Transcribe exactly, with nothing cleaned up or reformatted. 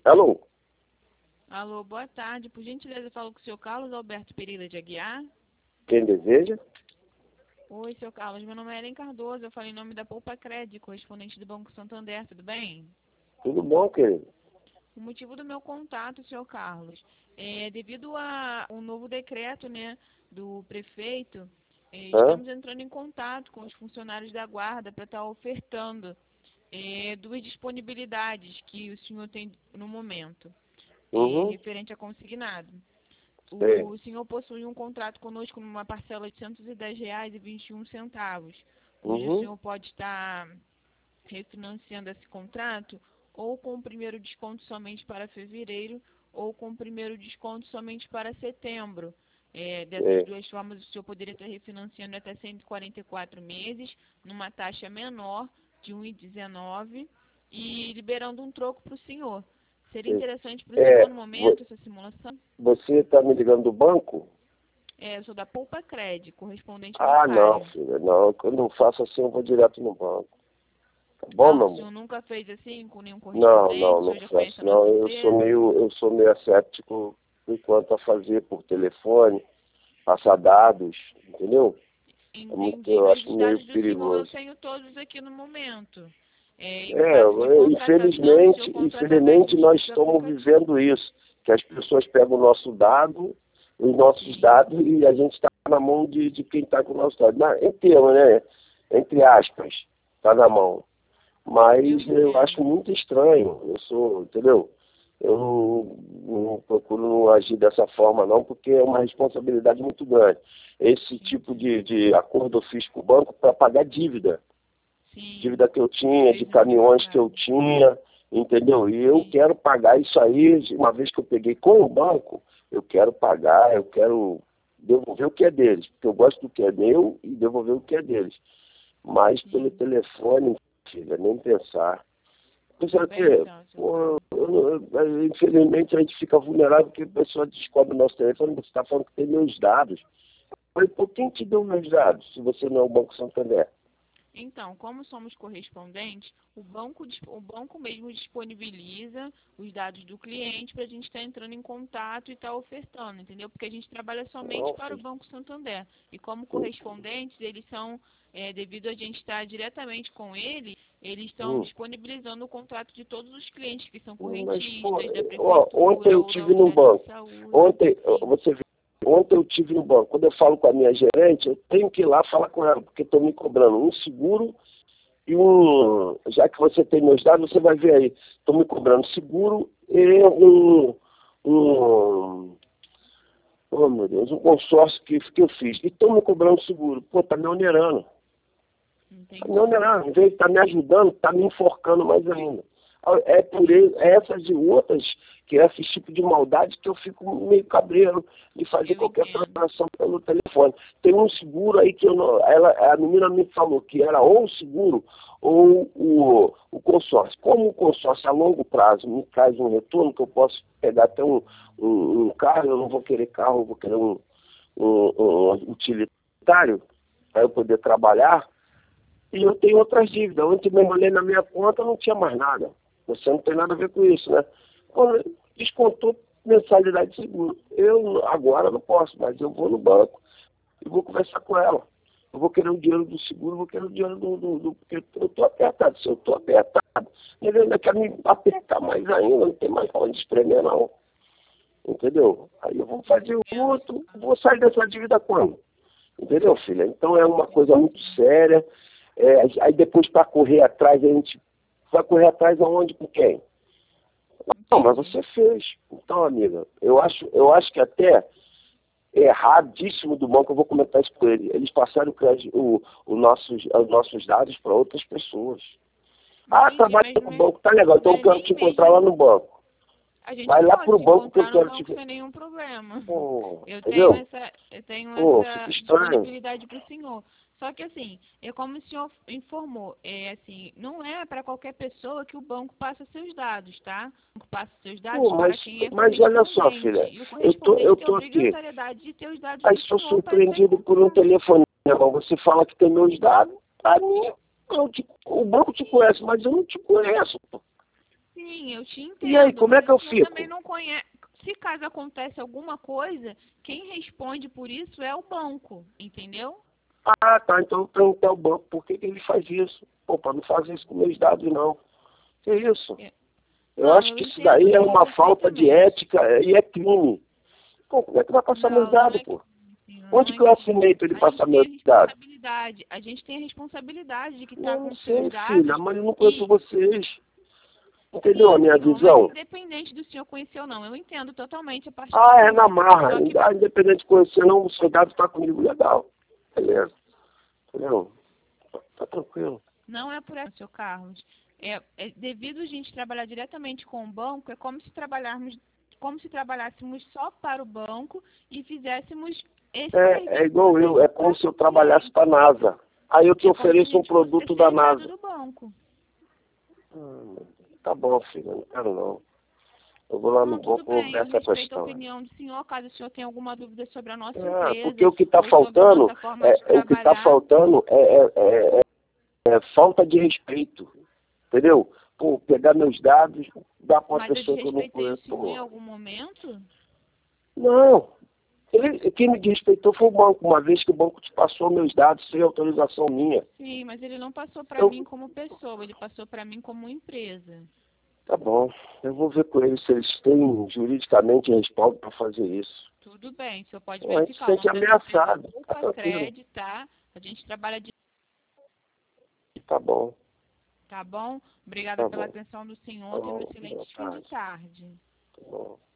Alô? Alô, boa tarde. Por gentileza, eu falo com o senhor Carlos Alberto Pereira de Aguiar. Quem deseja? Oi, senhor Carlos. Meu nome é Ellen Cardoso. Eu falo em nome da Poupa Cred, correspondente do Banco Santander. Tudo bem? Tudo bom, querido? O motivo do meu contato, senhor Carlos, é devido a um novo decreto, né, do prefeito, eh, Hã? estamos entrando em contato com os funcionários da guarda para estar ofertando eh, duas disponibilidades que o senhor tem no momento, eh, Uhum. referente a consignado. Sei. O senhor possui um contrato conosco numa parcela de cento e dez reais e vinte e um centavos, onde o Uhum. senhor pode estar refinanciando esse contrato ou com o primeiro desconto somente para fevereiro ou com o primeiro desconto somente para setembro. É, dessas Sei. duas formas, o senhor poderia estar refinanciando até cento e quarenta e quatro meses, numa taxa menor de um vírgula dezenove e liberando um troco para o senhor. Seria Sei. interessante para o senhor, É, no vo- momento, essa simulação? você está me ligando do banco? É, eu sou da Poupa Cred, correspondente Ah, não, bancário. filha, não. Quando eu faço assim, eu vou direto no banco. Tá bom, Ah, meu o amor? senhor nunca fez assim com nenhum Não, correspondente? não, O não senhor já conhece a faço, nossa não. Eu sou empresa? meio, eu sou meio ascético enquanto a fazer por telefone, passar dados, entendeu? É muito, Entendi, eu mas acho os meio dados do senhor eu perigoso. tenho todos aqui no momento. É, em É, caso de eu- contratação, se eu infelizmente, contratar infelizmente médicos nós dos estamos aplicativos. vivendo isso, que as pessoas pegam o nosso dado, os nossos Sim, dados, e a gente está na mão de, de quem está com o nosso dado. Na, em termos, né? Entre aspas, está na mão. eu Mas eu acho entendo. muito estranho, eu sou, entendeu? Eu não, não procuro não agir dessa forma não, porque é uma responsabilidade muito grande. Esse tipo Entendi. de, de acordo eu fiz com o banco para pagar dívida Sim, dívida que eu tinha, de fez um caminhões que eu advogado. tinha, entendeu? E eu Sim, quero pagar isso aí, uma vez que eu peguei com o banco, eu quero pagar, eu quero devolver o que é deles, porque eu gosto do que é meu e devolver o que é deles. Mas pelo sim. telefone, filha, nem pensar. Tudo Precisa bem ter, então, senhor pô, Carlos. eu- eu- infelizmente a gente fica vulnerável porque a pessoa descobre o nosso telefone, você está falando que tem meus dados. Eu falei, pô, quem te deu meus dados, se você não é o Banco Santander? Então, como somos correspondentes, o banco, dis- o banco mesmo disponibiliza os dados do cliente para a gente estar entrando em contato e estar ofertando, entendeu? Porque a gente trabalha somente Não, para o filho. Banco Santander. E como correspondentes, eles são, é, devido a gente estar diretamente com ele, eles estão Hum. disponibilizando o contrato de todos os clientes que são Mas, pô, correntistas da ó, ontem prefeitura eu ou da tive no unidade de banco. saúde. Ontem, ó, Sim, você viu, ontem eu tive no banco. Quando eu falo com a minha gerente, eu tenho que ir lá falar com ela, porque estão me cobrando um seguro e um. Já que você tem meus dados, você vai ver aí. Estão me cobrando seguro e um. um oh, meu Deus, um consórcio que, que eu fiz. E estão me cobrando seguro. Pô, tá me onerando. Tá me entendi. onerando. Em vez de estar me ajudando, tá me enforcando mais ainda. É por Sim, ele- é essas e outras, que é esse tipo de maldade que eu fico meio cabreiro de fazer eu qualquer entendo. transação pelo telefone. Tem um seguro aí que eu não, ela, a menina me falou que era ou o seguro ou o, o consórcio. Como o consórcio a longo prazo me traz um retorno, que eu posso pegar até um, um, um carro, eu não vou querer carro, eu vou querer um, um, um utilitário para eu poder trabalhar, e eu tenho outras dívidas. Ontem mesmo olhei na minha conta, não tinha mais nada. Você não tem nada a ver com isso, né? Quando descontou mensalidade de seguro. Eu agora não posso, mas eu vou no banco e vou conversar com ela. Eu vou querer o dinheiro do seguro, vou querer o dinheiro do... do, do porque eu estou apertado. Se eu estou apertado, ele ainda quer me apertar mais ainda, não tem mais pra onde espremer, não. Entendeu? Aí eu vou Eu fazer o entendo, senhor outro, Carlos. vou sair dessa dívida quando? Entendeu, filha? Então é uma coisa muito Entendi. séria. É, aí depois para correr atrás, a gente vai correr atrás aonde, com quem? Não, mas Entendi. você fez. Então, amiga, eu acho, eu acho que até é erradíssimo do banco, eu vou comentar isso com ele. Eles passaram o, crédito- o, o nossos, os nossos dados para outras pessoas. Ah, Entendi, trabalha mas, com o mas, banco, tá legal, então eu mas quero nem te encontrar lá mesmo. no banco. A gente Vai lá pode pro se banco que eu encontrar no quero te. banco sem nenhum problema. Pô, Eu tenho entendeu? essa, eu tenho Pô, fica essa estranho. disponibilidade para o senhor. Só que assim, é como o senhor informou, é assim, não é para qualquer pessoa que o banco passa seus dados, tá? O banco passa seus dados Pô, para mas, quem é mas olha só, correspondente. filha, E o eu tô, correspondente eu tem tô aqui. obrigatoriedade de ter os dados Aí do sou senhor para entrar em surpreendido por um contato. telefone, irmão. Você fala que tem meus dados. A mim, eu te- o banco te conhece, mas eu não te conheço. Pô. Sim, eu te entendo. E aí, como é que eu Você fico? também não conhece. Se caso acontece alguma coisa, quem responde por isso é o banco, entendeu? Ah, tá, então eu perguntei ao banco por que, que ele faz isso. Pô, para não fazer isso com meus dados, não. Que isso? É. Eu Não, acho eu que isso entendo daí é sim uma falta de perfeitamente. ética e é crime. Pô, como é que vai passar meus Não, não dados, é pô? crime, não Onde é que eu crime. assinei para ele A passar gente tem meus a dados? responsabilidade. A gente tem a responsabilidade de que está Eu não com seus sei, filha, dados mas eu não conheço e vocês. Entendeu a sim, minha senhor, mas visão? independente do senhor conhecer ou não, eu entendo totalmente a parte do Ah, é na senhor. marra. Só que Ah, independente de conhecer, não, o seu dado está comigo, legal. Beleza. Entendeu? Tá, tá tranquilo. não é por aí, seu Carlos. É, é devido a gente trabalhar diretamente com o banco, é como se trabalharmos, como se trabalhássemos só para o banco e fizéssemos esse É, é serviço igual eu, é para como se eu o trabalhasse cliente. para a NASA. Aí eu te É como se a ofereço um gente fosse produto da terceirizado NASA. do banco. Hum, tá bom, filho, não quero não. Eu vou lá no Não, tudo banco bem, ver eu essa respeito a questão. opinião do senhor. Caso o senhor tenha alguma dúvida sobre a nossa É, porque empresa o que está ou sobre a faltando, nossa forma de é, é, o que está trabalhar, faltando é, é, é, é falta de respeito. Entendeu? Pô, pegar meus dados, dar para uma mas eu pessoa que eu não desrespeitei o conheço. senhor em Pô, algum momento? não. Ele, quem me desrespeitou foi o banco, uma vez que o banco te passou meus dados sem autorização minha. Sim, mas ele não passou para Eu, mim como pessoa, ele passou para mim como empresa. tá bom, eu vou ver com eles se eles têm juridicamente respaldo para fazer isso. Tudo bem, o senhor pode Pô, a gente se verificar. O sente nome da minha empresa é ameaçado. Tá Poupa tranquilo. Cred, tá? A gente trabalha de. Tá bom, Tá bom? Obrigada tá pela bom. atenção do senhor. Tenha um Então, boa excelente fim de tarde. tarde. Tá bom.